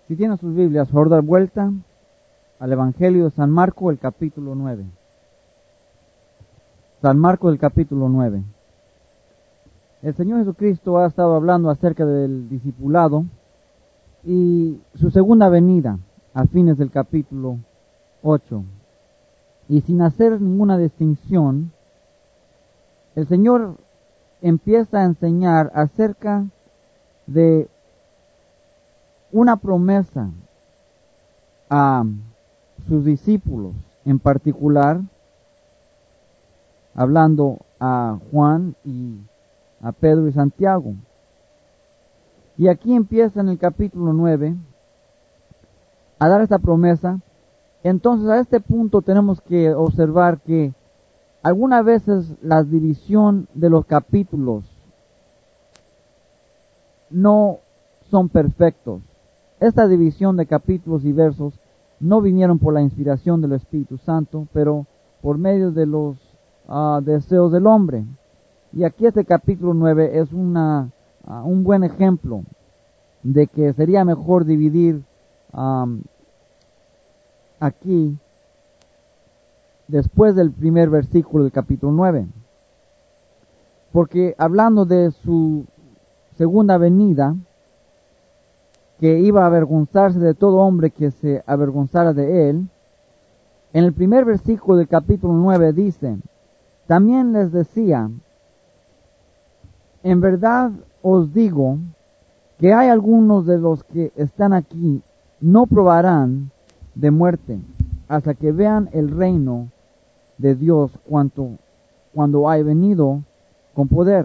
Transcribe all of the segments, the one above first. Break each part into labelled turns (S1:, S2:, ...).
S1: Si tienen sus Biblias, por favor, dar vuelta al Evangelio de San Marco, el capítulo 9. San Marco, el capítulo 9. El Señor Jesucristo ha estado hablando acerca del discipulado y su segunda venida a fines del capítulo 8. Y sin hacer ninguna distinción, el Señor empieza a enseñar acerca de una promesa a sus discípulos, en particular hablando a Juan y a Pedro y Santiago. Y aquí empieza en el capítulo 9 a dar esta promesa. Entonces a este punto tenemos que observar que algunas veces la división de los capítulos no son perfectos. Esta división de capítulos y versos no vinieron por la inspiración del Espíritu Santo, pero por medio de los deseos del hombre. Y aquí este capítulo 9 es un buen ejemplo de que sería mejor dividir aquí después del primer versículo del capítulo 9. Porque hablando de su segunda venida, que iba a avergonzarse de todo hombre que se avergonzara de él, en el primer versículo del capítulo 9 dice: también les decía, en verdad os digo que hay algunos de los que están aquí no probarán de muerte hasta que vean el reino de Dios cuando haya venido con poder.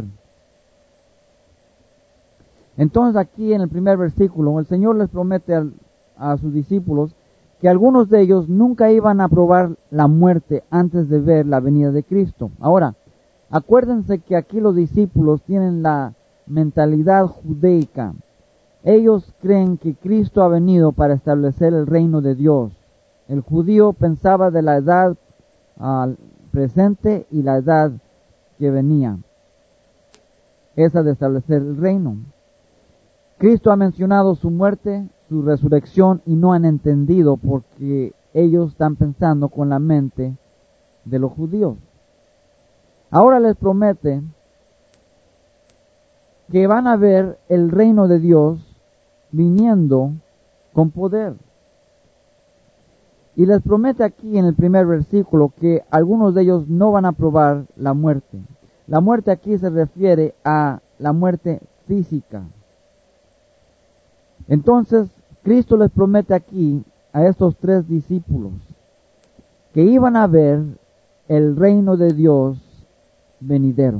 S1: Entonces aquí en el primer versículo el Señor les promete a sus discípulos que algunos de ellos nunca iban a probar la muerte antes de ver la venida de Cristo. Ahora, acuérdense que aquí los discípulos tienen la mentalidad judaica. Ellos creen que Cristo ha venido para establecer el reino de Dios. El judío pensaba de la edad presente y la edad que venía, esa de establecer el reino. Cristo ha mencionado su muerte, su resurrección, y no han entendido porque ellos están pensando con la mente de los judíos. Ahora les promete que van a ver el reino de Dios viniendo con poder. Y les promete aquí en el primer versículo que algunos de ellos no van a probar la muerte. La muerte aquí se refiere a la muerte física. Entonces, Cristo les promete aquí a estos tres discípulos que iban a ver el reino de Dios venidero.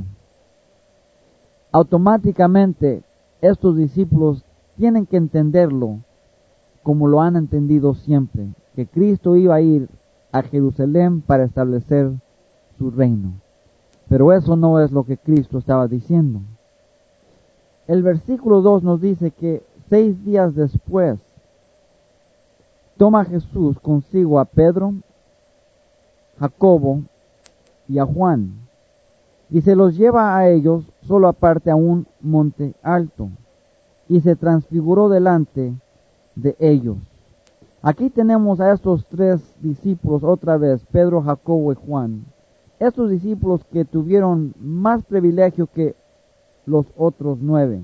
S1: Automáticamente, estos discípulos tienen que entenderlo como lo han entendido siempre, que Cristo iba a ir a Jerusalén para establecer su reino. Pero eso no es lo que Cristo estaba diciendo. El versículo 2 nos dice que 6 días después toma Jesús consigo a Pedro, Jacobo y a Juan, y se los lleva a ellos solo aparte a un monte alto, y se transfiguró delante de ellos. Aquí tenemos a estos tres discípulos otra vez, Pedro, Jacobo y Juan. Estos discípulos que tuvieron más privilegio que los otros 9.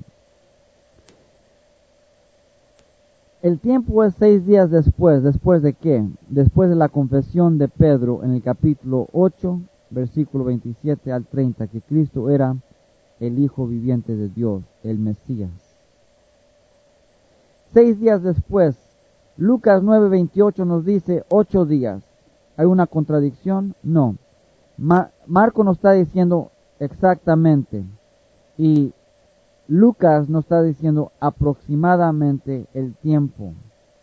S1: El tiempo es 6 días después. ¿Después de qué? Después de la confesión de Pedro en el capítulo 8, versículo 27 al 30, que Cristo era el Hijo viviente de Dios, el Mesías. 6 días después, Lucas 9:28 nos dice 8 días. ¿Hay una contradicción? No. Marco nos está diciendo exactamente y Lucas nos está diciendo aproximadamente el tiempo.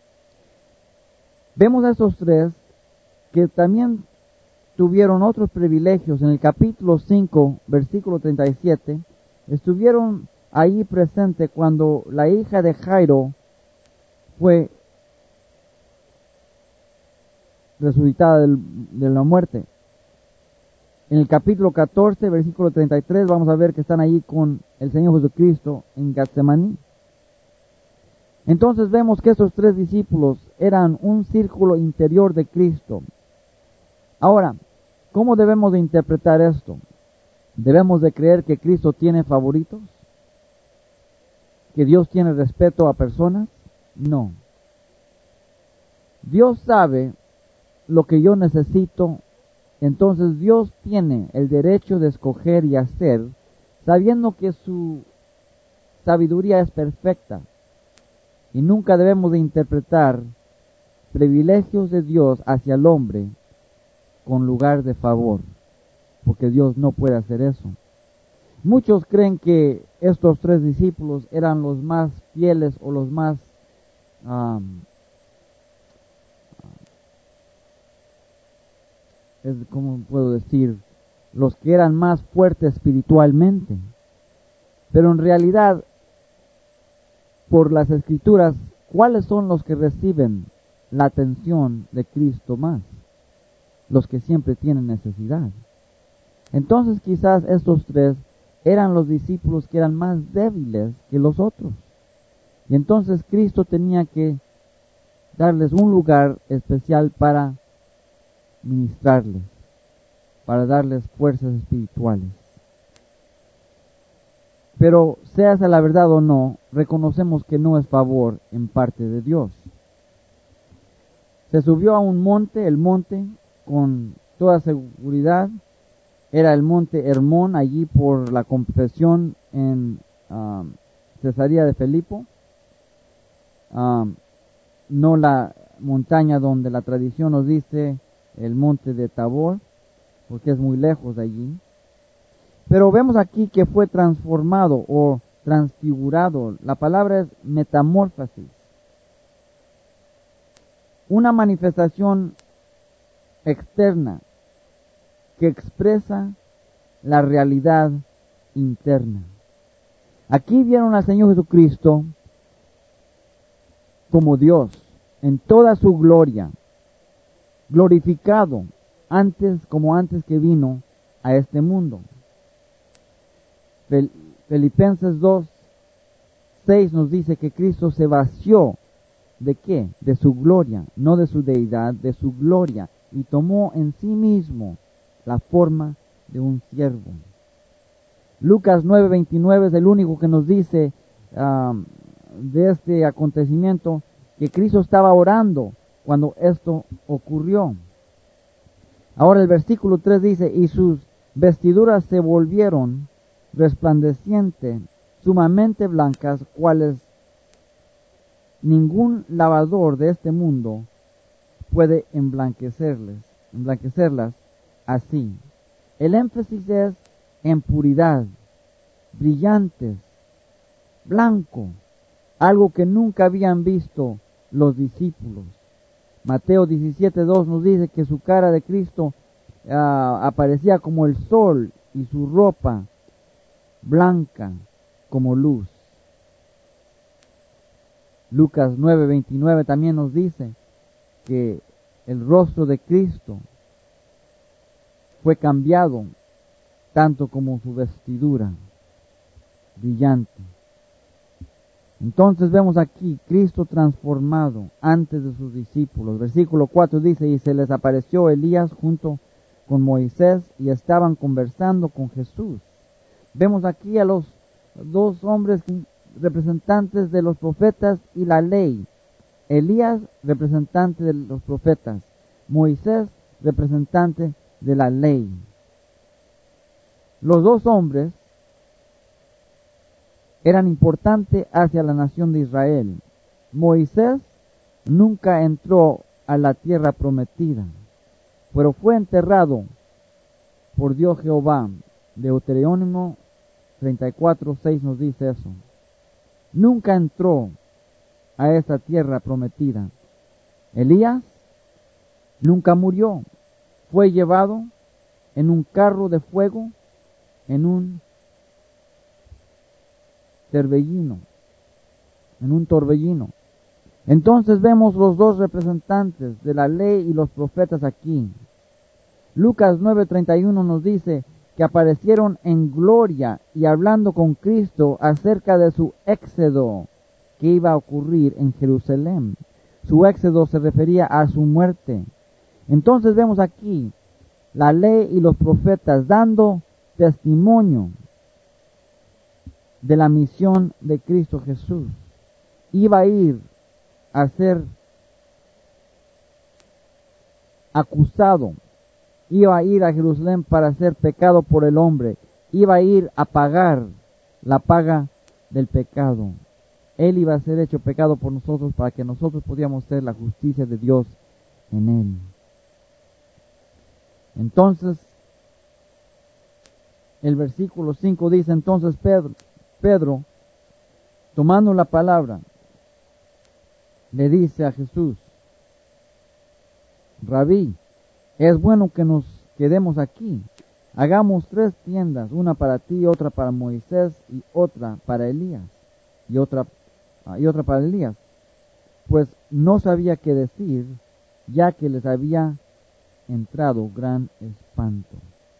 S1: Vemos a estos tres que también tuvieron otros privilegios. En el capítulo 5, versículo 37, estuvieron ahí presentes cuando la hija de Jairo fue resucitada de la muerte. En el capítulo 14, versículo 33, vamos a ver que están allí con el Señor Jesucristo en Getsemaní. Entonces vemos que estos 3 discípulos eran un círculo interior de Cristo. Ahora, ¿cómo debemos de interpretar esto? ¿Debemos de creer que Cristo tiene favoritos? ¿Que Dios tiene respeto a personas? No. Dios sabe lo que yo necesito, entonces Dios tiene el derecho de escoger y hacer, sabiendo que su sabiduría es perfecta. Y nunca debemos de interpretar privilegios de Dios hacia el hombre con lugar de favor, porque Dios no puede hacer eso. Muchos creen que estos 3 discípulos eran los más fieles o los más ¿cómo puedo decir? Los que eran más fuertes espiritualmente. Pero en realidad, por las Escrituras, ¿cuáles son los que reciben la atención de Cristo más? Los que siempre tienen necesidad. Entonces quizás estos 3 eran los discípulos que eran más débiles que los otros. Y entonces Cristo tenía que darles un lugar especial para ministrarles, para darles fuerzas espirituales. Pero sea esa la verdad o no, reconocemos que no es favor en parte de Dios. Se subió a un monte, el monte con toda seguridad era el monte Hermón, allí por la confesión en Cesarea de Filipo, no la montaña donde la tradición nos dice el monte de Tabor, porque es muy lejos de allí. Pero vemos aquí que fue transformado o transfigurado. La palabra es metamorfosis. Una manifestación externa que expresa la realidad interna. Aquí vieron al Señor Jesucristo como Dios en toda su gloria, glorificado como antes que vino a este mundo. Filipenses 2:6 nos dice que Cristo se vació ¿de qué? De su gloria, no de su deidad, de su gloria, y tomó en sí mismo la forma de un siervo. Lucas 9:29 es el único que nos dice de este acontecimiento que Cristo estaba orando cuando esto ocurrió. Ahora el versículo 3 dice, y sus vestiduras se volvieron resplandecientes, sumamente blancas, cuales ningún lavador de este mundo puede emblanquecerlas así. El énfasis es en puridad, brillantes, blanco, algo que nunca habían visto los discípulos. Mateo 17:2 nos dice que su cara de Cristo aparecía como el sol y su ropa blanca como luz. Lucas 9:29 también nos dice que el rostro de Cristo fue cambiado tanto como su vestidura brillante. Entonces vemos aquí Cristo transformado antes de sus discípulos. Versículo 4 dice, y se les apareció Elías junto con Moisés y estaban conversando con Jesús. Vemos aquí a los 2 hombres representantes de los profetas y la ley. Elías, representante de los profetas. Moisés, representante de la ley. Los 2 hombres eran importantes hacia la nación de Israel. Moisés nunca entró a la tierra prometida, pero fue enterrado por Dios Jehová. Deuteronomio 34:6 nos dice eso. Nunca entró a esa tierra prometida. Elías nunca murió. Fue llevado en un carro de fuego, en un torbellino. Entonces vemos los 2 representantes de la ley y los profetas aquí. Lucas 9:31 nos dice que aparecieron en gloria y hablando con Cristo acerca de su éxodo que iba a ocurrir en Jerusalén. Su éxodo se refería a su muerte. Entonces vemos aquí la ley y los profetas dando testimonio de la misión de Cristo Jesús. Iba a ir a ser acusado, iba a ir a Jerusalén para ser pecado por el hombre, iba a ir a pagar la paga del pecado. Él iba a ser hecho pecado por nosotros para que nosotros pudiéramos ser la justicia de Dios en él. Entonces, el versículo 5 dice, entonces Pedro, tomando la palabra, le dice a Jesús, Rabí, es bueno que nos quedemos aquí. Hagamos 3 tiendas, una para ti, otra para Moisés y otra para Elías. Y otra para Elías. Pues no sabía qué decir, ya que les había entrado gran espanto.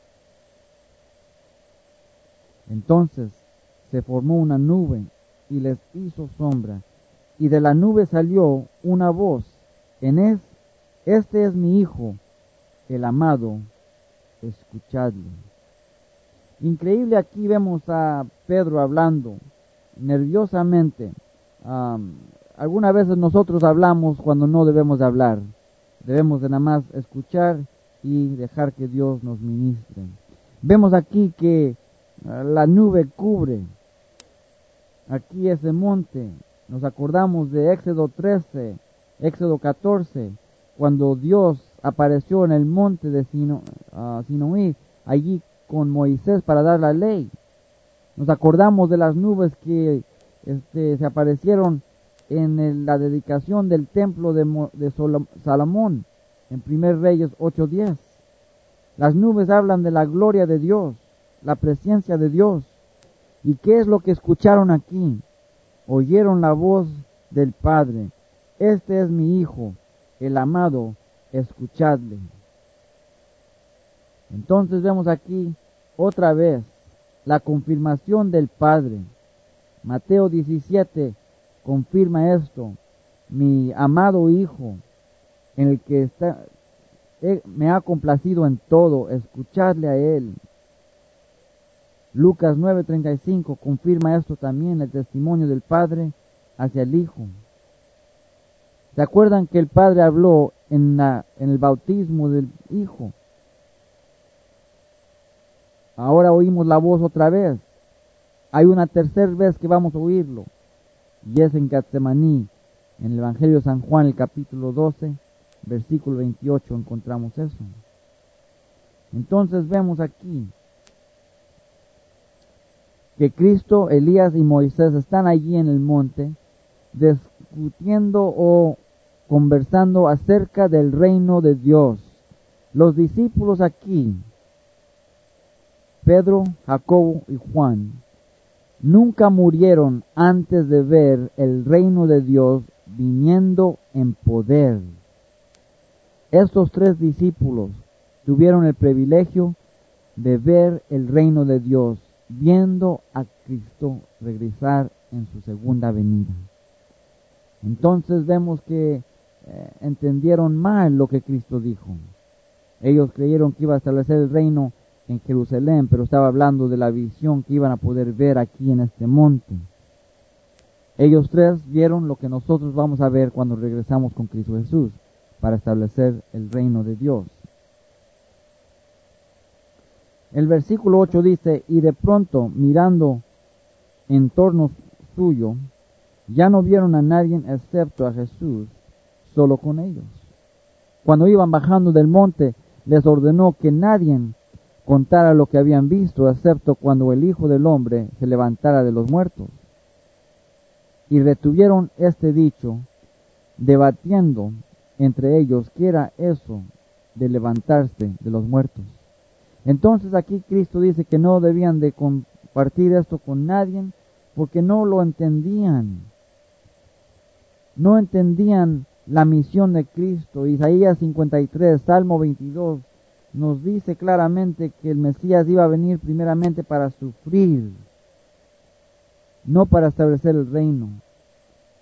S1: Entonces se formó una nube y les hizo sombra, y de la nube salió una voz, este es mi Hijo, el amado, escuchadle. Increíble, aquí vemos a Pedro hablando nerviosamente. Algunas veces nosotros hablamos cuando no debemos de hablar. Debemos de nada más escuchar y dejar que Dios nos ministre. Vemos aquí que la nube cubre aquí ese monte. Nos acordamos de Éxodo 13, Éxodo 14, cuando Dios apareció en el monte de Sinaí, allí con Moisés para dar la ley. Nos acordamos de las nubes que se aparecieron en la dedicación del templo de Salomón, en 1 Reyes 8:10. Las nubes hablan de la gloria de Dios, la presencia de Dios. ¿Y qué es lo que escucharon aquí? Oyeron la voz del Padre. Este es mi Hijo, el amado, escuchadle. Entonces vemos aquí otra vez la confirmación del Padre. Mateo 17 confirma esto. Mi amado Hijo, en el que me ha complacido en todo, escuchadle a Él. Lucas 9:35 confirma esto también, el testimonio del Padre hacia el Hijo. ¿Se acuerdan que el Padre habló en el bautismo del Hijo? Ahora oímos la voz otra vez. Hay una tercera vez que vamos a oírlo, y es en Getsemaní, en el Evangelio de San Juan, el capítulo 12, versículo 28, encontramos eso. Entonces vemos aquí que Cristo, Elías y Moisés están allí en el monte discutiendo o conversando acerca del reino de Dios. Los discípulos aquí, Pedro, Jacobo y Juan, nunca murieron antes de ver el reino de Dios viniendo en poder. Estos 3 discípulos tuvieron el privilegio de ver el reino de Dios, viendo a Cristo regresar en su segunda venida. Entonces vemos que entendieron mal lo que Cristo dijo. Ellos creyeron que iba a establecer el reino en Jerusalén, pero estaba hablando de la visión que iban a poder ver aquí en este monte. Ellos 3 vieron lo que nosotros vamos a ver cuando regresamos con Cristo Jesús para establecer el reino de Dios. El versículo 8 dice, y de pronto, mirando en torno suyo, ya no vieron a nadie excepto a Jesús, solo con ellos. Cuando iban bajando del monte, les ordenó que nadie contara lo que habían visto, excepto cuando el Hijo del Hombre se levantara de los muertos. Y retuvieron este dicho, debatiendo entre ellos qué era eso de levantarse de los muertos. Entonces aquí Cristo dice que no debían de compartir esto con nadie porque no lo entendían. No entendían la misión de Cristo. Isaías 53, Salmo 22 nos dice claramente que el Mesías iba a venir primeramente para sufrir, no para establecer el reino.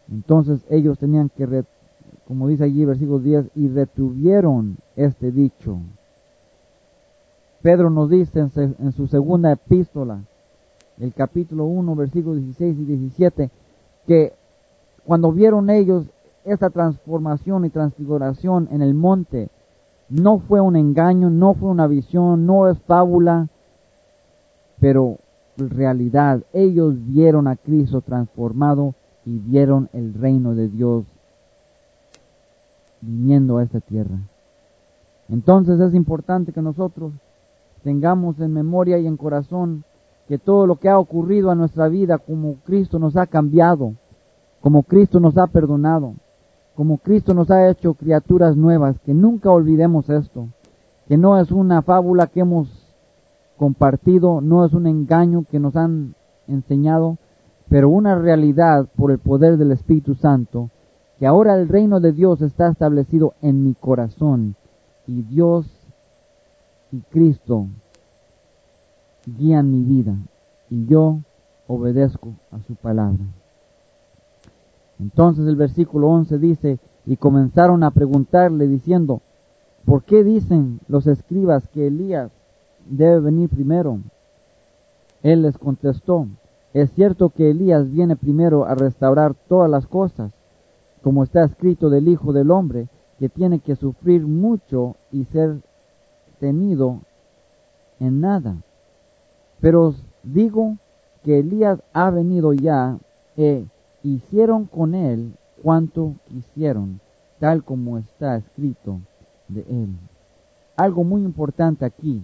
S1: Entonces ellos tenían que, como dice allí versículo 10, y retuvieron este dicho. Pedro nos dice en su segunda epístola, el capítulo 1, versículos 16 y 17, que cuando vieron ellos esta transformación y transfiguración en el monte, no fue un engaño, no fue una visión, no es fábula, pero en realidad ellos vieron a Cristo transformado y vieron el reino de Dios viniendo a esta tierra. Entonces es importante que nosotros tengamos en memoria y en corazón que todo lo que ha ocurrido a nuestra vida, como Cristo nos ha cambiado, como Cristo nos ha perdonado, como Cristo nos ha hecho criaturas nuevas, que nunca olvidemos esto, que no es una fábula que hemos compartido, no es un engaño que nos han enseñado, pero una realidad por el poder del Espíritu Santo, que ahora el reino de Dios está establecido en mi corazón, y Dios y Cristo guían mi vida, y yo obedezco a su palabra. Entonces el versículo 11 dice, y comenzaron a preguntarle diciendo, ¿por qué dicen los escribas que Elías debe venir primero? Él les contestó, es cierto que Elías viene primero a restaurar todas las cosas, como está escrito del Hijo del Hombre, que tiene que sufrir mucho y ser tenido en nada. Pero os digo que Elías ha venido ya, hicieron con él cuanto quisieron, tal como está escrito de él. Algo muy importante aquí.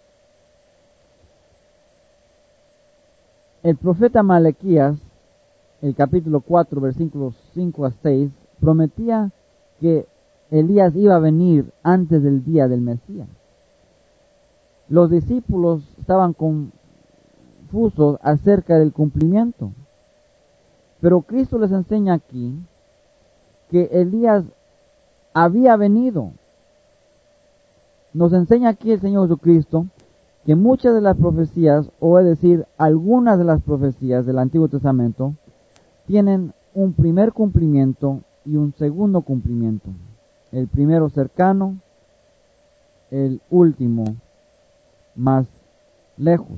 S1: El profeta Malaquías, el capítulo 4, versículos 5 a 6, prometía que Elías iba a venir antes del día del Mesías. Los discípulos estaban confusos acerca del cumplimiento. Pero Cristo les enseña aquí que Elías había venido. Nos enseña aquí el Señor Jesucristo que muchas de las profecías, o es decir, algunas de las profecías del Antiguo Testamento, tienen un primer cumplimiento y un segundo cumplimiento. El primero cercano, el último más lejos.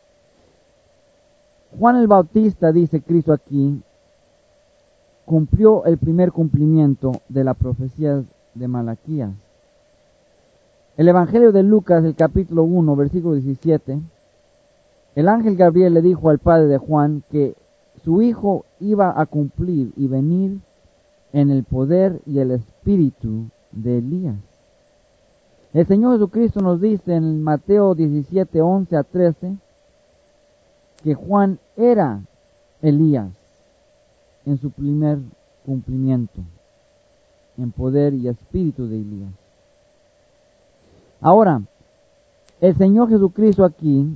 S1: Juan el Bautista, dice Cristo aquí, cumplió el primer cumplimiento de la profecía de Malaquías. El Evangelio de Lucas, el capítulo 1, versículo 17, el ángel Gabriel le dijo al padre de Juan que su hijo iba a cumplir y venir en el poder y el espíritu de Elías. El Señor Jesucristo nos dice en Mateo 17, 11 a 13, que Juan era Elías en su primer cumplimiento, en poder y espíritu de Elías. Ahora, el Señor Jesucristo aquí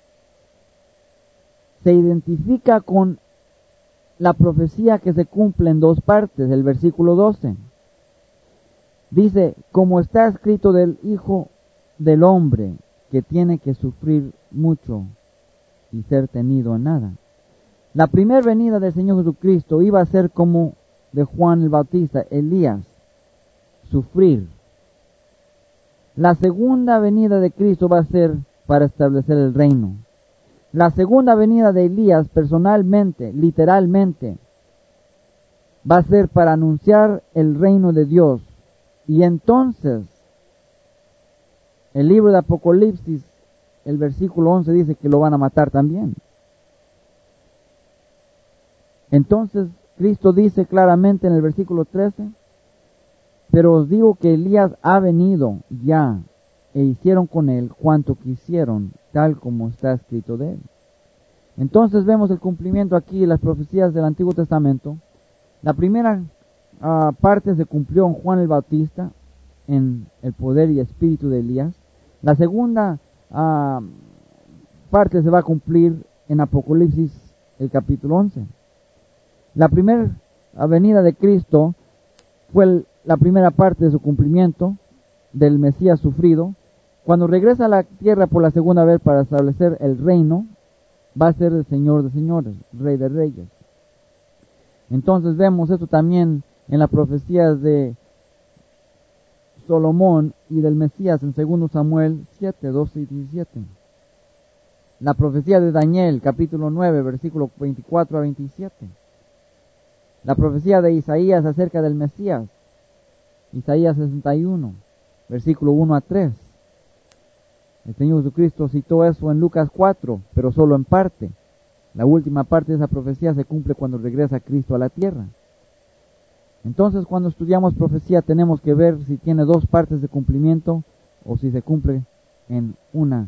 S1: se identifica con la profecía que se cumple en dos partes, el versículo 12. Dice, como está escrito del Hijo del Hombre, que tiene que sufrir mucho y ser tenido en nada. La primera venida del Señor Jesucristo iba a ser como de Juan el Bautista, Elías, sufrir. La segunda venida de Cristo va a ser para establecer el reino. La segunda venida de Elías, personalmente, literalmente, va a ser para anunciar el reino de Dios. Y entonces, el libro de Apocalipsis, el versículo 11 dice que lo van a matar también. Entonces, Cristo dice claramente en el versículo 13, pero os digo que Elías ha venido ya, e hicieron con él cuanto quisieron, tal como está escrito de él. Entonces vemos el cumplimiento aquí de las profecías del Antiguo Testamento. La primera parte se cumplió en Juan el Bautista, en el poder y espíritu de Elías. La segunda parte se va a cumplir en Apocalipsis, el capítulo 11. La primera venida de Cristo fue la primera parte de su cumplimiento del Mesías sufrido. Cuando regresa a la tierra por la segunda vez para establecer el reino, va a ser el Señor de señores, Rey de reyes. Entonces vemos esto también en las profecías de Salomón y del Mesías en 2 Samuel 7, 12 y 17. La profecía de Daniel, capítulo 9, versículo 24 a 27. La profecía de Isaías acerca del Mesías, Isaías 61, versículo 1 a 3. El Señor Jesucristo citó eso en Lucas 4, pero solo en parte. La última parte de esa profecía se cumple cuando regresa Cristo a la tierra. Entonces, cuando estudiamos profecía, tenemos que ver si tiene dos partes de cumplimiento o si se cumple en una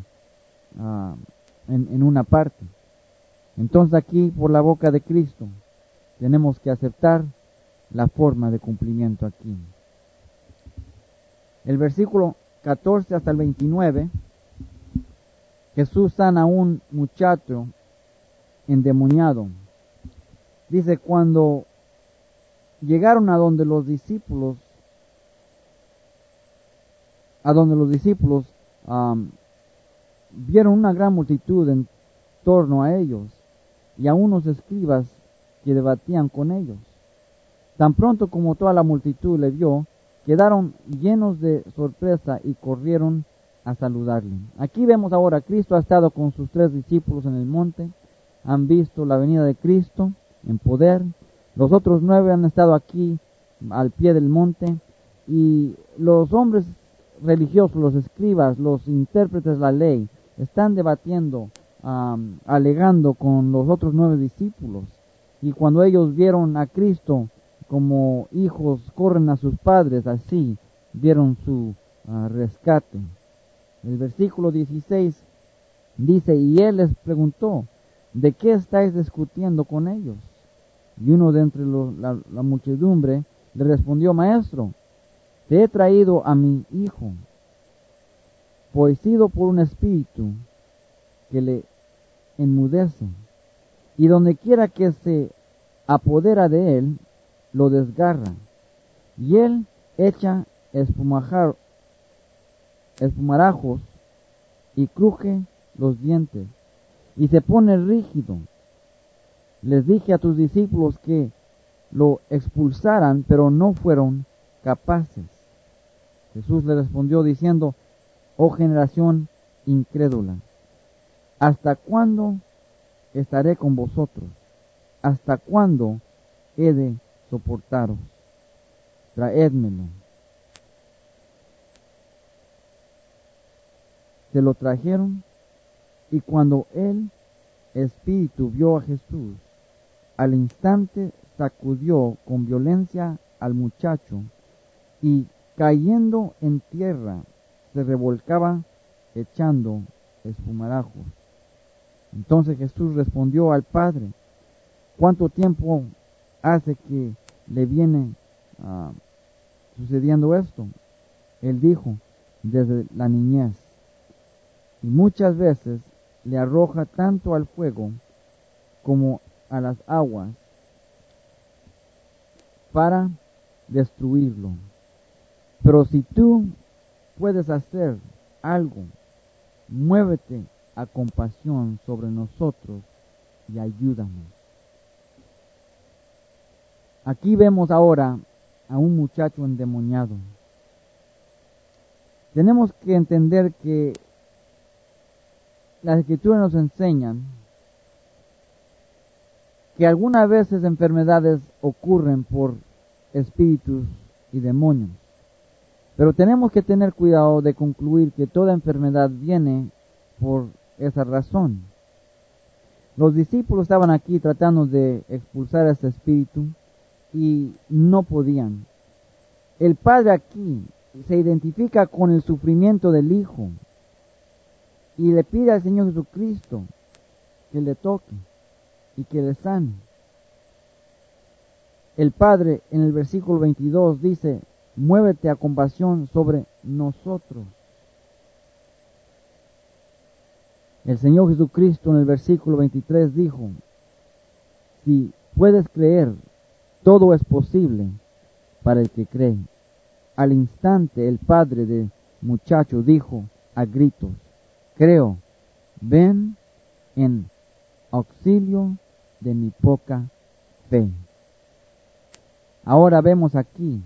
S1: parte. Entonces, aquí, por la boca de Cristo, tenemos que aceptar la forma de cumplimiento aquí. El versículo 14 hasta el 29, Jesús sana a un muchacho endemoniado. Dice, cuando llegaron a donde los discípulos vieron una gran multitud en torno a ellos y a unos escribas que debatían con ellos. Tan pronto como toda la multitud le vio, quedaron llenos de sorpresa y corrieron a saludarle. Aquí vemos ahora, Cristo ha estado con sus 3 discípulos en el monte, han visto la venida de Cristo en poder. Los otros 9 han estado aquí al pie del monte, y los hombres religiosos, los escribas, los intérpretes de la ley, están debatiendo, alegando con los otros 9 discípulos. Y cuando ellos vieron a Cristo, como hijos corren a sus padres, así vieron su rescate. El versículo 16 dice, y él les preguntó, ¿de qué estáis discutiendo con ellos? Y uno de entre la muchedumbre le respondió, Maestro, te he traído a mi hijo, poseído por un espíritu que le enmudece, y donde quiera que se apodera de él, lo desgarra, y él echa espumarajos y cruje los dientes, y se pone rígido. Les dije a tus discípulos que lo expulsaran, pero no fueron capaces. Jesús le respondió diciendo, oh generación incrédula, ¿hasta cuándo estaré con vosotros? ¿Hasta cuándo he de soportaros? Traédmelo. Se lo trajeron, y cuando el espíritu vio a Jesús, al instante sacudió con violencia al muchacho, y cayendo en tierra se revolcaba echando espumarajos. Entonces Jesús respondió al padre, ¿cuánto tiempo hace que le viene sucediendo esto? Él dijo, desde la niñez, y muchas veces le arroja tanto al fuego como a las aguas para destruirlo. Pero si tú puedes hacer algo, muévete a compasión sobre nosotros y ayúdanos. Aquí vemos ahora a un muchacho endemoniado. Tenemos que entender que las Escrituras nos enseñan que algunas veces enfermedades ocurren por espíritus y demonios. Pero tenemos que tener cuidado de concluir que toda enfermedad viene por esa razón. Los discípulos estaban aquí tratando de expulsar a este espíritu y no podían. El Padre aquí se identifica con el sufrimiento del Hijo y le pide al Señor Jesucristo que le toque y que le sane. El Padre en el versículo 22 dice, muévete a compasión sobre nosotros. El Señor Jesucristo en el versículo 23 dijo, si puedes creer, todo es posible para el que cree. Al instante el padre del muchacho dijo a gritos, creo, ven en auxilio de mi poca fe. Ahora vemos aquí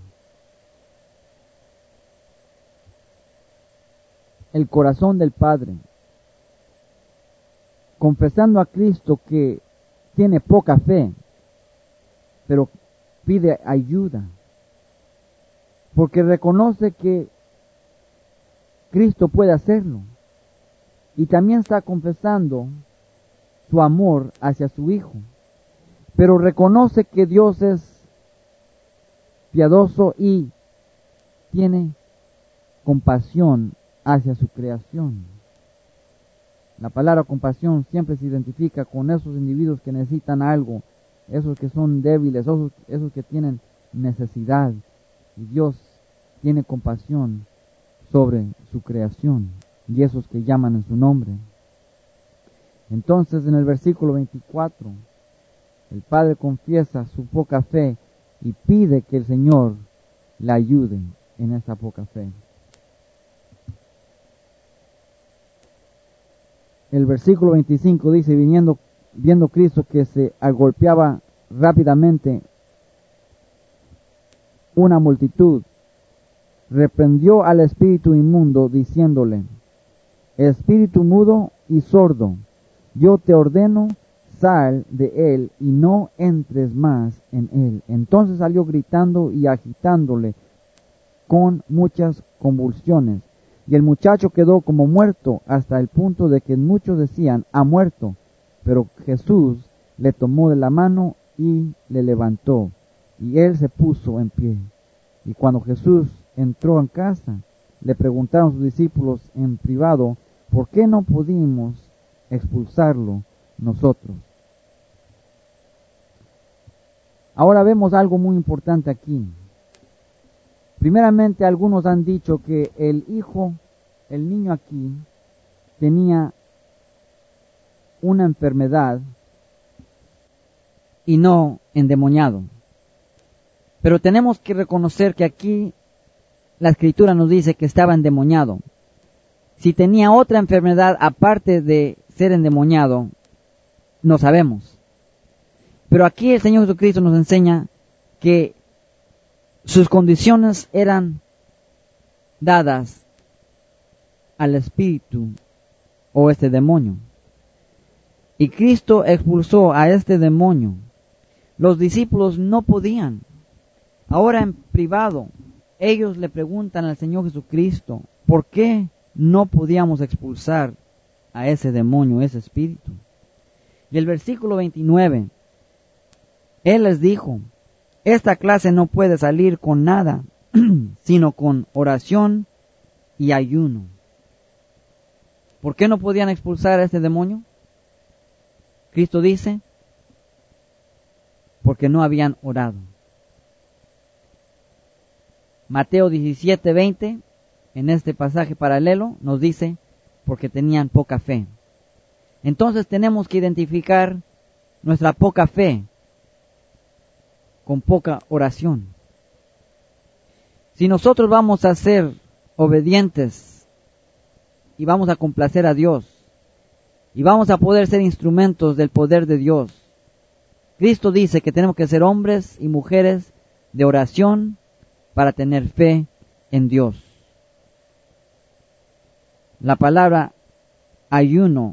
S1: el corazón del Padre, confesando a Cristo que tiene poca fe, pero pide ayuda, porque reconoce que Cristo puede hacerlo, y también está confesando su amor hacia su Hijo, pero reconoce que Dios es piadoso y tiene compasión hacia su creación. La palabra compasión siempre se identifica con esos individuos que necesitan algo, esos que son débiles, esos que tienen necesidad. Y Dios tiene compasión sobre su creación y esos que llaman en su nombre. Entonces, en el versículo 24, el Padre confiesa su poca fe y pide que el Señor le ayude en esa poca fe. El versículo 25 dice, viendo Cristo que se agolpeaba rápidamente una multitud, reprendió al espíritu inmundo, diciéndole, espíritu mudo y sordo, yo te ordeno, sal de él y no entres más en él. Entonces salió gritando y agitándole con muchas convulsiones. Y el muchacho quedó como muerto hasta el punto de que muchos decían, ha muerto. Pero Jesús le tomó de la mano y le levantó. Y él se puso en pie. Y cuando Jesús entró en casa, le preguntaron sus discípulos en privado, ¿por qué no pudimos expulsarlo nosotros? Ahora vemos algo muy importante aquí. Primeramente, algunos han dicho que el niño aquí, tenía una enfermedad y no endemoniado. Pero tenemos que reconocer que aquí la Escritura nos dice que estaba endemoniado. Si tenía otra enfermedad aparte de ser endemoniado, no sabemos. Pero aquí el Señor Jesucristo nos enseña que sus condiciones eran dadas al espíritu o este demonio. Y Cristo expulsó a este demonio. Los discípulos no podían. Ahora en privado, ellos le preguntan al Señor Jesucristo, ¿por qué no podíamos expulsar a ese demonio, ese espíritu? Y el versículo 29, Él les dijo, esta clase no puede salir con nada, sino con oración y ayuno. ¿Por qué no podían expulsar a este demonio? Cristo dice, porque no habían orado. Mateo 17:20, en este pasaje paralelo, nos dice, porque tenían poca fe. Entonces tenemos que identificar nuestra poca fe con poca oración. Si nosotros vamos a ser obedientes y vamos a complacer a Dios y vamos a poder ser instrumentos del poder de Dios, Cristo dice que tenemos que ser hombres y mujeres de oración para tener fe en Dios. La palabra ayuno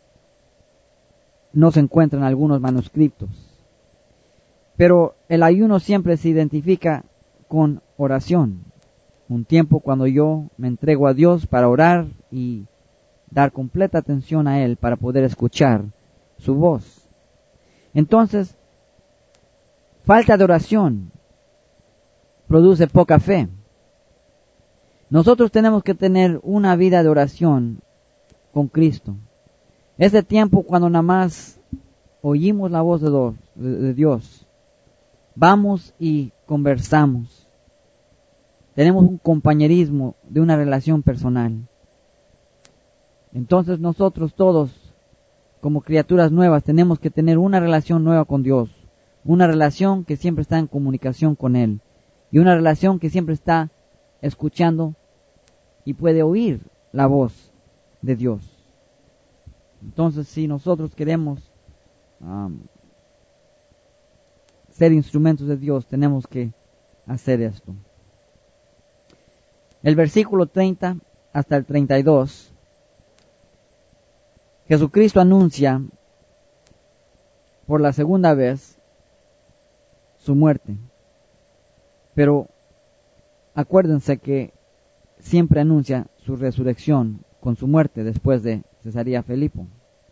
S1: no se encuentra en algunos manuscritos, pero el ayuno siempre se identifica con oración. Un tiempo cuando yo me entrego a Dios para orar y dar completa atención a Él para poder escuchar su voz. Entonces, falta de oración produce poca fe. Nosotros tenemos que tener una vida de oración con Cristo. Ese tiempo cuando nada más oímos la voz de Dios, vamos y conversamos. Tenemos un compañerismo de una relación personal. Entonces nosotros todos, como criaturas nuevas, tenemos que tener una relación nueva con Dios. Una relación que siempre está en comunicación con Él. Y una relación que siempre está escuchando y puede oír la voz de Dios. Entonces, si nosotros queremos ser instrumentos de Dios, tenemos que hacer esto. El versículo 30 hasta el 32, Jesucristo anuncia por la segunda vez su muerte. Pero acuérdense que siempre anuncia su resurrección con su muerte después de Cesarea Filipo.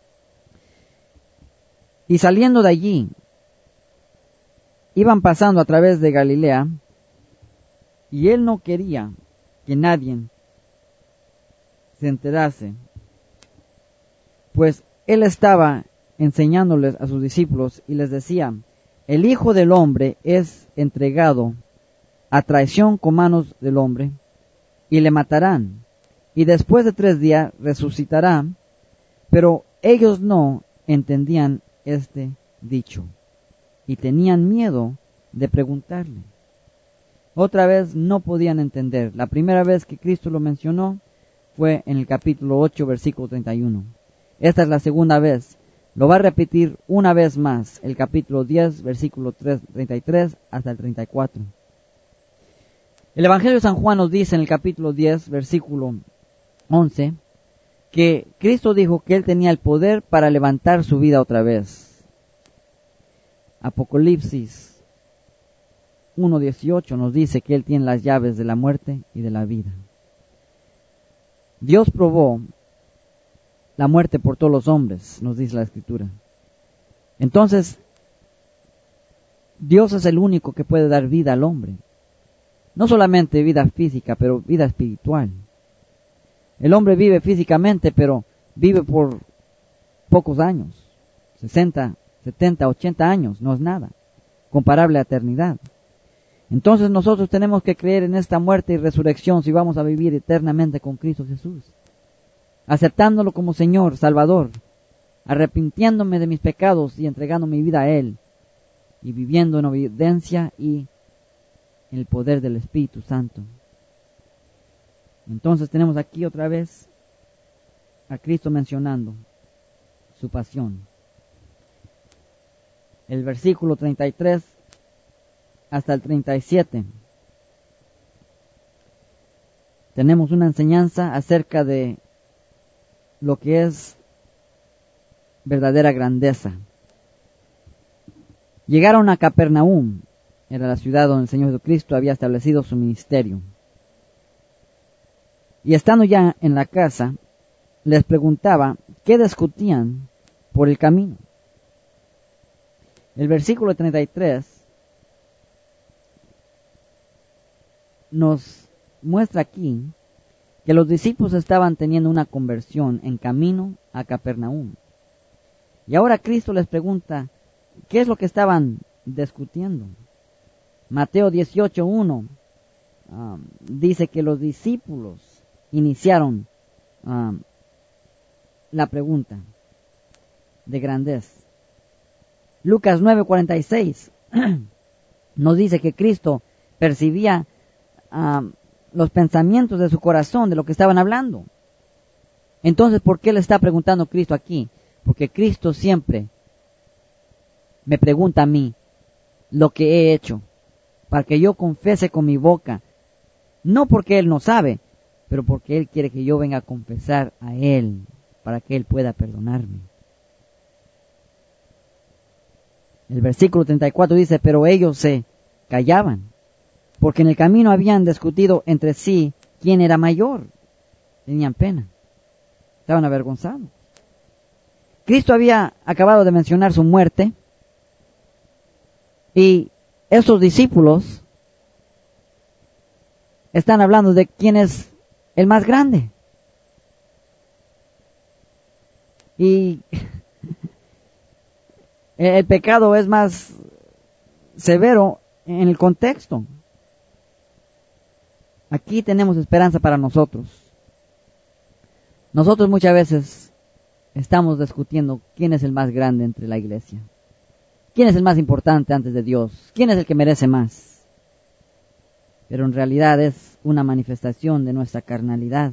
S1: Y saliendo de allí, iban pasando a través de Galilea, y él no quería que nadie se enterase, pues él estaba enseñándoles a sus discípulos y les decía: el Hijo del Hombre es entregado a traición con manos del hombre, y le matarán, y después de 3 días resucitará. Pero ellos no entendían este dicho, y tenían miedo de preguntarle. Otra vez no podían entender. La primera vez que Cristo lo mencionó fue en el capítulo 8, versículo 31. Esta es la segunda vez. Lo va a repetir una vez más, el capítulo 10, versículo 33 hasta el 34. El Evangelio de San Juan nos dice en el capítulo 10, versículo 11, que Cristo dijo que Él tenía el poder para levantar su vida otra vez. Apocalipsis 1:18 nos dice que Él tiene las llaves de la muerte y de la vida. Dios probó la muerte por todos los hombres, nos dice la Escritura. Entonces, Dios es el único que puede dar vida al hombre. No solamente vida física, pero vida espiritual. El hombre vive físicamente, pero vive por pocos años. 60, 70, 80 años, no es nada. Comparable a eternidad. Entonces nosotros tenemos que creer en esta muerte y resurrección si vamos a vivir eternamente con Cristo Jesús. Aceptándolo como Señor, Salvador, arrepintiéndome de mis pecados y entregando mi vida a Él, y viviendo en obediencia y en el poder del Espíritu Santo. Entonces tenemos aquí otra vez a Cristo mencionando su pasión. El versículo 33 hasta el 37. Tenemos una enseñanza acerca de lo que es verdadera grandeza. Llegaron a Capernaum, era la ciudad donde el Señor Jesucristo había establecido su ministerio. Y estando ya en la casa, les preguntaba qué discutían por el camino. El versículo 33 nos muestra aquí que los discípulos estaban teniendo una conversión en camino a Capernaum. Y ahora Cristo les pregunta qué es lo que estaban discutiendo. Mateo 18:1 dice que los discípulos iniciaron la pregunta de grandeza. Lucas 9:46 nos dice que Cristo percibía los pensamientos de su corazón, de lo que estaban hablando. Entonces, ¿por qué le está preguntando Cristo aquí? Porque Cristo siempre me pregunta a mí lo que he hecho, para que yo confiese con mi boca, no porque Él no sabe, pero porque Él quiere que yo venga a confesar a Él, para que Él pueda perdonarme. El versículo 34 dice, pero ellos se callaban, porque en el camino habían discutido entre sí quién era mayor. Tenían pena, estaban avergonzados. Cristo había acabado de mencionar su muerte, y estos discípulos están hablando de quién es el más grande. Y el pecado es más severo en el contexto. Aquí tenemos esperanza para nosotros. Nosotros muchas veces estamos discutiendo quién es el más grande entre la iglesia. ¿Quién es el más importante antes de Dios? ¿Quién es el que merece más? Pero en realidad es una manifestación de nuestra carnalidad.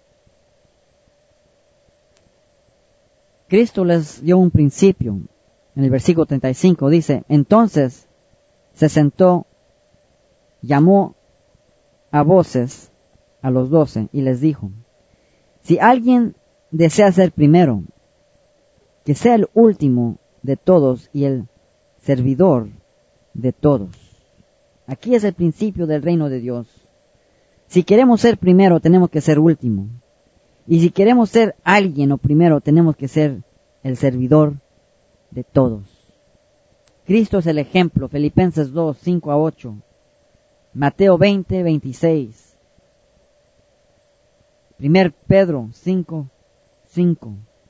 S1: Cristo les dio un principio
S2: En el versículo 35 dice, entonces se sentó, llamó a voces a los 12 y les dijo, si alguien desea ser primero, que sea el último de todos y el servidor de todos. Aquí es el principio del reino de Dios. Si queremos ser primero, tenemos que ser último. Y si queremos ser alguien o primero, tenemos que ser el servidor de todos. Cristo es el ejemplo. Filipenses 2, 5 a 8. Mateo 20, 26. 1 Pedro 5, 5.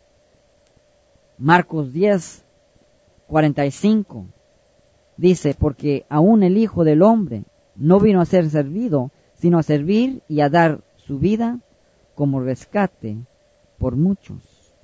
S2: Marcos 10, 45. Dice, porque aún el Hijo del Hombre no vino a ser servido, sino a servir y a dar su vida como rescate por muchos.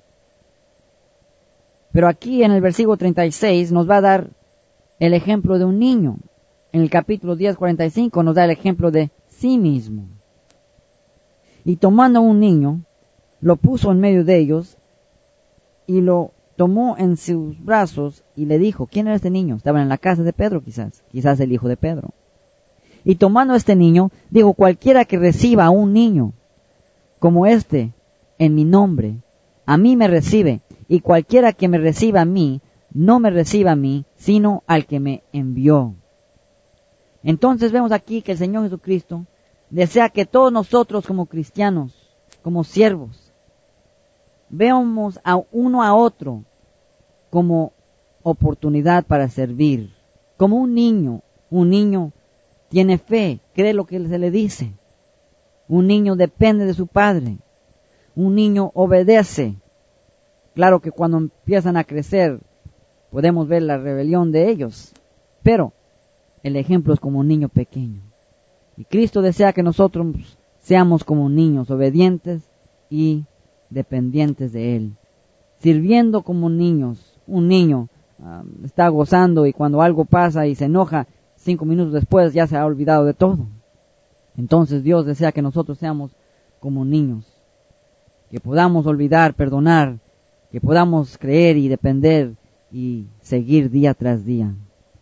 S2: Pero aquí en el versículo 36 nos va a dar el ejemplo de un niño. En el capítulo 10, 45 nos da el ejemplo de sí mismo. Y tomando a un niño, lo puso en medio de ellos y lo tomó en sus brazos y le dijo, ¿quién era este niño? Estaban en la casa de Pedro quizás el hijo de Pedro. Y tomando a este niño, dijo, cualquiera que reciba a un niño como este en mi nombre, a mí me recibe, y cualquiera que me reciba a mí, no me reciba a mí, sino al que me envió. Entonces vemos aquí que el Señor Jesucristo desea que todos nosotros como cristianos, como siervos, veamos a uno a otro como oportunidad para servir. Como un niño tiene fe, cree lo que se le dice. Un niño depende de su padre. Un niño obedece. Claro que cuando empiezan a crecer podemos ver la rebelión de ellos, pero el ejemplo es como un niño pequeño. Y Cristo desea que nosotros seamos como niños, obedientes y dependientes de Él. Sirviendo como niños. Un niño está gozando y cuando algo pasa y se enoja, 5 minutos después ya se ha olvidado de todo. Entonces Dios desea que nosotros seamos como niños, que podamos olvidar, perdonar, que podamos creer y depender y seguir día tras día.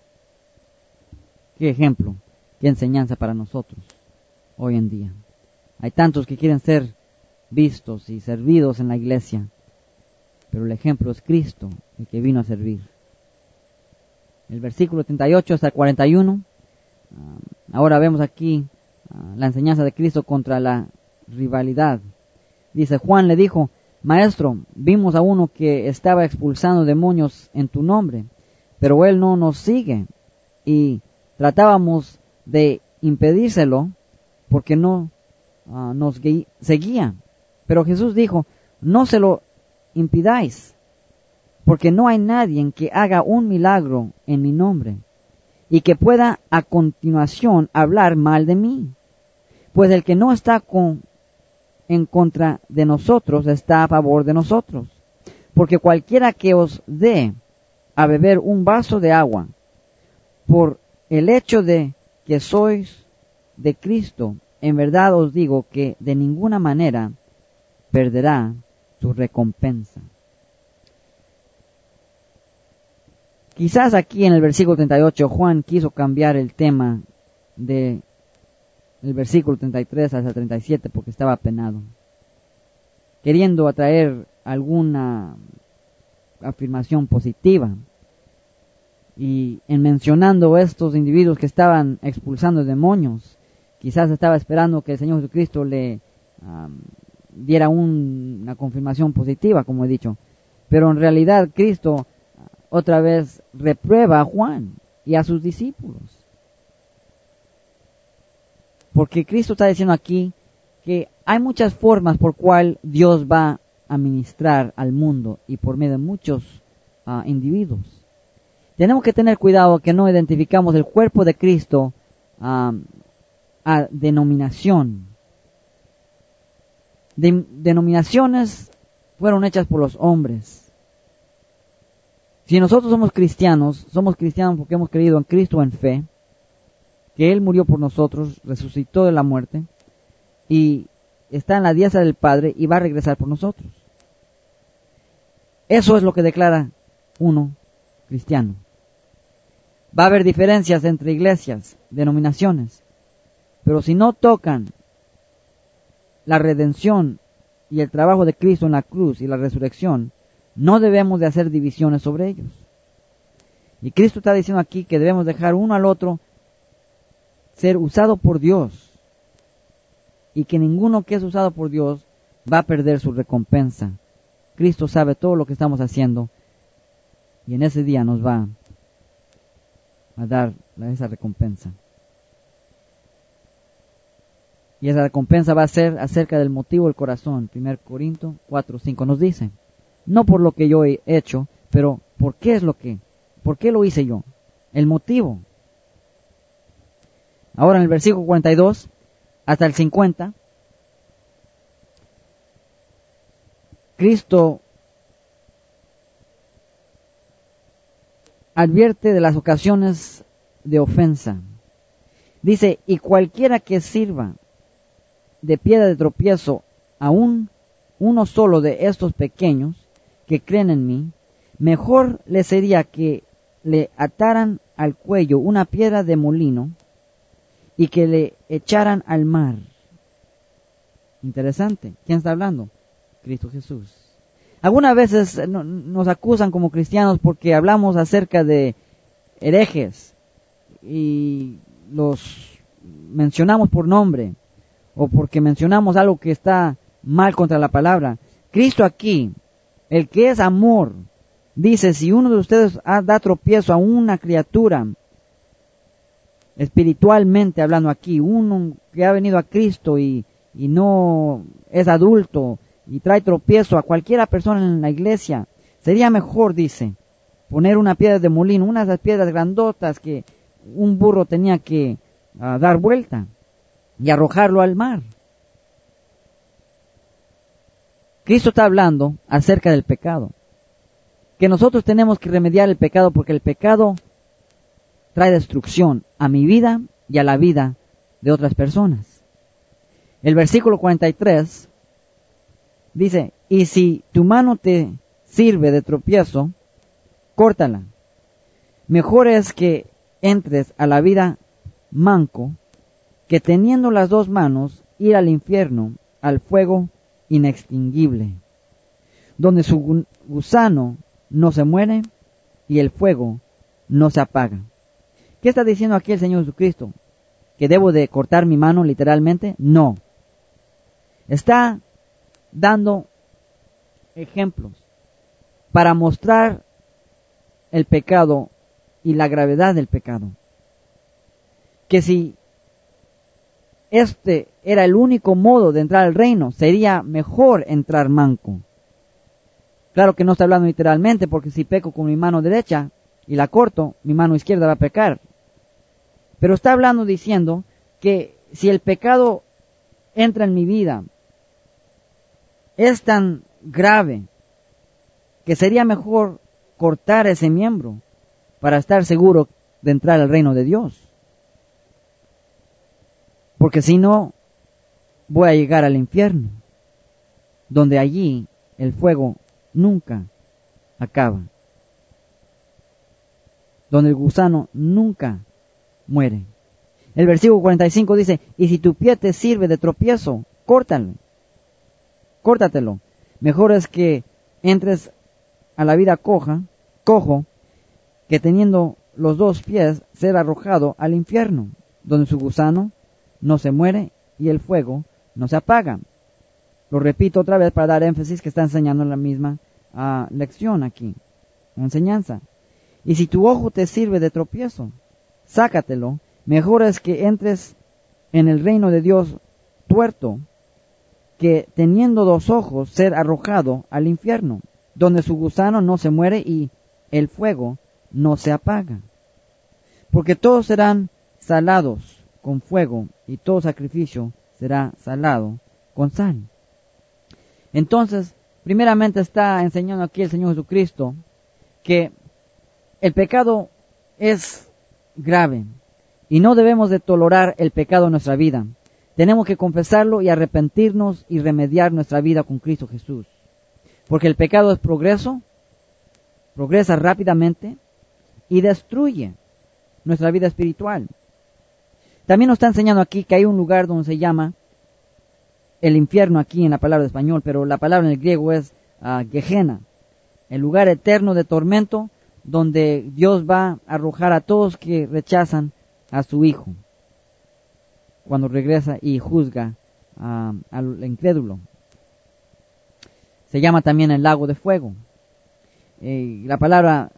S2: Qué ejemplo, qué enseñanza para nosotros hoy en día. Hay tantos que quieren ser vistos y servidos en la iglesia, pero el ejemplo es Cristo, el que vino a servir. El versículo 38 hasta el 41, ahora vemos aquí la enseñanza de Cristo contra la rivalidad. Dice, Juan le dijo, Maestro, vimos a uno que estaba expulsando demonios en tu nombre, pero él no nos sigue, y tratábamos de impedírselo porque no nos seguía. Pero Jesús dijo, no se lo impidáis, porque no hay nadie que haga un milagro en mi nombre y que pueda a continuación hablar mal de mí. Pues el que no está en contra de nosotros está a favor de nosotros. Porque cualquiera que os dé a beber un vaso de agua, por el hecho de que sois de Cristo, en verdad os digo que de ninguna manera perderá su recompensa. Quizás aquí en el versículo 38 Juan quiso cambiar el tema del versículo 33 hasta el 37 porque estaba apenado, queriendo atraer alguna afirmación positiva. Y en mencionando estos individuos que estaban expulsando demonios, quizás estaba esperando que el Señor Jesucristo le diera una confirmación positiva, como he dicho. Pero en realidad Cristo otra vez reprueba a Juan y a sus discípulos. Porque Cristo está diciendo aquí que hay muchas formas por cual Dios va a ministrar al mundo y por medio de muchos individuos. Tenemos que tener cuidado que no identificamos el cuerpo de Cristo a denominación. Denominaciones fueron hechas por los hombres. Si nosotros somos cristianos porque hemos creído en Cristo en fe, que Él murió por nosotros, resucitó de la muerte, y está en la diestra del Padre y va a regresar por nosotros. Eso es lo que declara uno cristiano. Va a haber diferencias entre iglesias, denominaciones, pero si no tocan la redención y el trabajo de Cristo en la cruz y la resurrección, no debemos de hacer divisiones sobre ellos. Y Cristo está diciendo aquí que debemos dejar uno al otro ser usado por Dios, y que ninguno que es usado por Dios va a perder su recompensa. Cristo sabe todo lo que estamos haciendo, y en ese día nos va a dar esa recompensa. Y esa recompensa va a ser acerca del motivo del corazón. 1 Corintios 4:5 nos dice, no por lo que yo he hecho, pero ¿por qué lo hice yo? El motivo. Ahora en el versículo 42 hasta el 50, Cristo advierte de las ocasiones de ofensa. Dice, y cualquiera que sirva de piedra de tropiezo a uno solo de estos pequeños que creen en mí, mejor le sería que le ataran al cuello una piedra de molino y que le echaran al mar. Interesante. ¿Quién está hablando? Cristo Jesús. Algunas veces nos acusan como cristianos porque hablamos acerca de herejes y los mencionamos por nombre, o porque mencionamos algo que está mal contra la palabra. Cristo aquí, el que es amor, dice, si uno de ustedes da tropiezo a una criatura, espiritualmente hablando aquí, uno que ha venido a Cristo y no es adulto y trae tropiezo a cualquiera persona en la iglesia, sería mejor, dice, poner una piedra de molino, unas de las piedras grandotas que un burro tenía que dar vuelta y arrojarlo al mar. Cristo está hablando acerca del pecado, que nosotros tenemos que remediar el pecado porque el pecado trae destrucción a mi vida y a la vida de otras personas. El versículo 43 dice, y si tu mano te sirve de tropiezo, córtala. Mejor es que entres a la vida manco, que teniendo las dos manos ir al infierno, al fuego inextinguible, donde su gusano no se muere y el fuego no se apaga. ¿Qué está diciendo aquí el Señor Jesucristo? ¿Que debo de cortar mi mano literalmente? No. Está dando ejemplos para mostrar el pecado y la gravedad del pecado. Que si este era el único modo de entrar al reino, sería mejor entrar manco. Claro que no está hablando literalmente, porque si peco con mi mano derecha y la corto, mi mano izquierda va a pecar. Pero está hablando diciendo que si el pecado entra en mi vida, es tan grave que sería mejor cortar ese miembro para estar seguro de entrar al reino de Dios. Porque si no, voy a llegar al infierno, donde allí el fuego nunca acaba, donde el gusano nunca muere. El versículo 45 dice, y si tu pie te sirve de tropiezo, córtatelo. Mejor es que entres a la vida cojo, que teniendo los dos pies ser arrojado al infierno, donde su gusano no se muere y el fuego no se apaga. Lo repito otra vez para dar énfasis que está enseñando la misma lección aquí, enseñanza. Y si tu ojo te sirve de tropiezo, sácatelo. Mejor es que entres en el reino de Dios tuerto, que teniendo dos ojos ser arrojado al infierno, donde su gusano no se muere y el fuego no se apaga. Porque todos serán salados con fuego y todo sacrificio será salado con sal. Entonces, primeramente está enseñando aquí el Señor Jesucristo que el pecado es grave y no debemos de tolerar el pecado en nuestra vida. Tenemos que confesarlo y arrepentirnos y remediar nuestra vida con Cristo Jesús. Porque el pecado es progresa rápidamente y destruye nuestra vida espiritual. También nos está enseñando aquí que hay un lugar donde se llama el infierno aquí en la palabra de español, pero la palabra en el griego es Gehenna, el lugar eterno de tormento donde Dios va a arrojar a todos que rechazan a su Hijo cuando regresa y juzga al incrédulo. Se llama también el lago de fuego. La palabra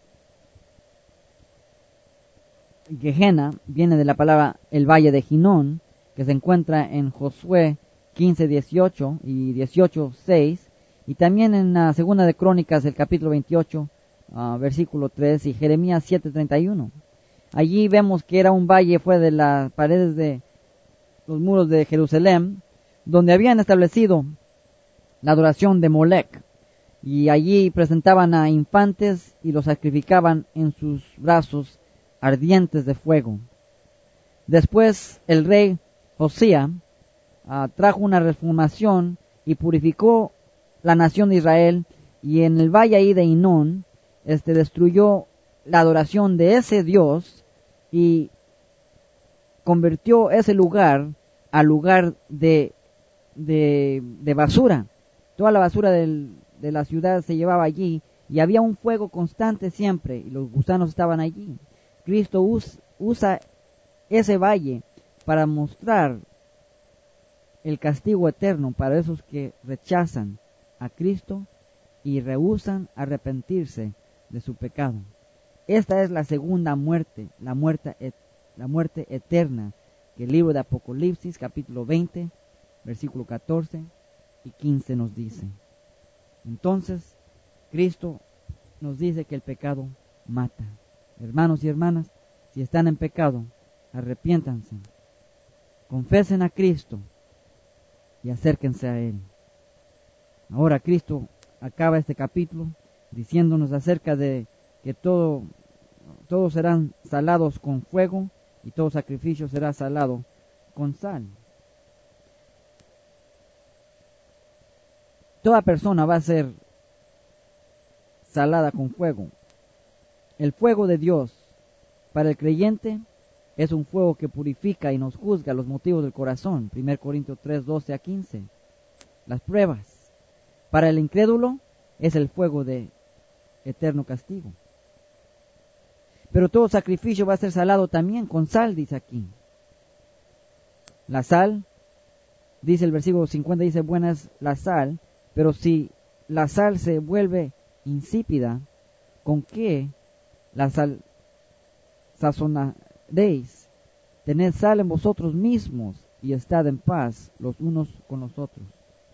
S2: Gehenna viene de la palabra el valle de Ginón, que se encuentra en Josué 15:18 y 18:6, y también en la segunda de Crónicas, el capítulo 28, versículo 3, y Jeremías 7:31. Allí vemos que era un valle, fue de las paredes de los muros de Jerusalén, donde habían establecido la adoración de Molec, y allí presentaban a infantes y los sacrificaban en sus brazos ardientes de fuego. Después el rey Josías trajo una reformación y purificó la nación de Israel, y en el valle ahí de Hinón destruyó la adoración de ese Dios y convirtió ese lugar a lugar de basura. Toda la basura de la ciudad se llevaba allí, y había un fuego constante siempre, y los gusanos estaban allí. Cristo usa ese valle para mostrar el castigo eterno para esos que rechazan a Cristo y rehúsan arrepentirse de su pecado. Esta es la segunda muerte, la muerte eterna, que el libro de Apocalipsis, capítulo 20, versículo 14 y 15 nos dice. Entonces, Cristo nos dice que el pecado mata. Hermanos y hermanas, si están en pecado, arrepiéntanse, confesen a Cristo y acérquense a Él. Ahora Cristo acaba este capítulo diciéndonos acerca de que todos serán salados con fuego y todo sacrificio será salado con sal. Toda persona va a ser salada con fuego. El fuego de Dios para el creyente es un fuego que purifica y nos juzga los motivos del corazón. 1 Corintios 3, 12 a 15. Las pruebas. Para el incrédulo es el fuego de eterno castigo. Pero todo sacrificio va a ser salado también con sal, dice aquí. La sal, dice el versículo 50, dice, buena es la sal, pero si la sal se vuelve insípida, ¿con qué la sal sazonaréis? Tened sal en vosotros mismos y estad en paz los unos con los otros.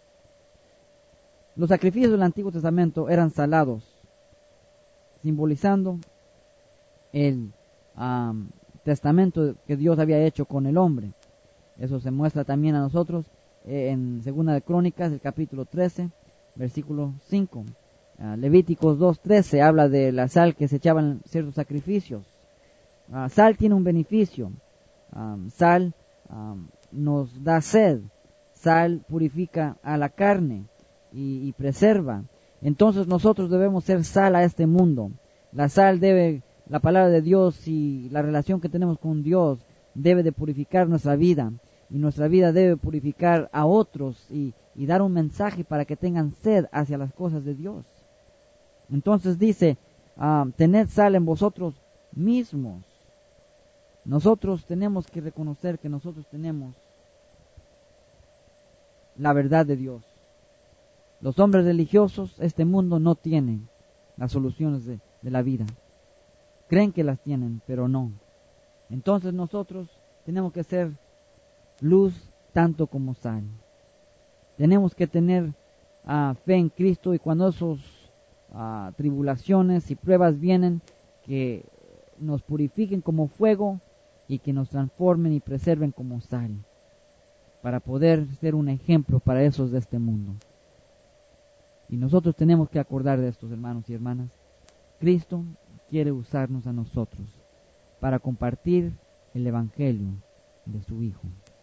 S2: Los sacrificios del Antiguo Testamento eran salados, simbolizando el testamento que Dios había hecho con el hombre. Eso se muestra también a nosotros en Segunda de Crónicas, el capítulo 13, versículo 5. Levíticos 2:13 habla de la sal que se echaba en ciertos sacrificios. Sal tiene un beneficio. Sal nos da sed. Sal purifica a la carne y preserva. Entonces nosotros debemos ser sal a este mundo. La sal la palabra de Dios y la relación que tenemos con Dios debe de purificar nuestra vida, y nuestra vida debe purificar a otros y dar un mensaje para que tengan sed hacia las cosas de Dios. Entonces dice, tened sal en vosotros mismos. Nosotros tenemos que reconocer que nosotros tenemos la verdad de Dios. Los hombres religiosos, este mundo no tiene las soluciones de la vida. Creen que las tienen, pero no. Entonces nosotros tenemos que ser luz tanto como sal. Tenemos que tener fe en Cristo, y cuando esos tribulaciones y pruebas vienen, que nos purifiquen como fuego y que nos transformen y preserven como sal, para poder ser un ejemplo para esos de este mundo. Y nosotros tenemos que acordar de estos, hermanos y hermanas. Cristo quiere usarnos a nosotros para compartir el Evangelio de su Hijo.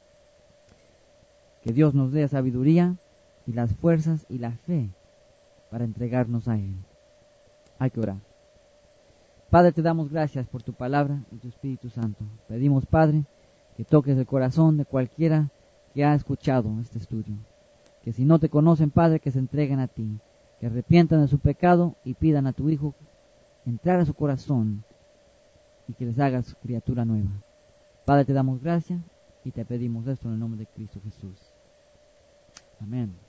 S2: Que Dios nos dé sabiduría y las fuerzas y la fe para entregarnos a Él. Hay que orar. Padre, te damos gracias por tu palabra y tu Espíritu Santo. Pedimos, Padre, que toques el corazón de cualquiera que ha escuchado este estudio. Que si no te conocen, Padre, que se entreguen a ti, que arrepientan de su pecado y pidan a tu Hijo entrar a su corazón y que les hagas criatura nueva. Padre, te damos gracias y te pedimos esto en el nombre de Cristo Jesús. Amén.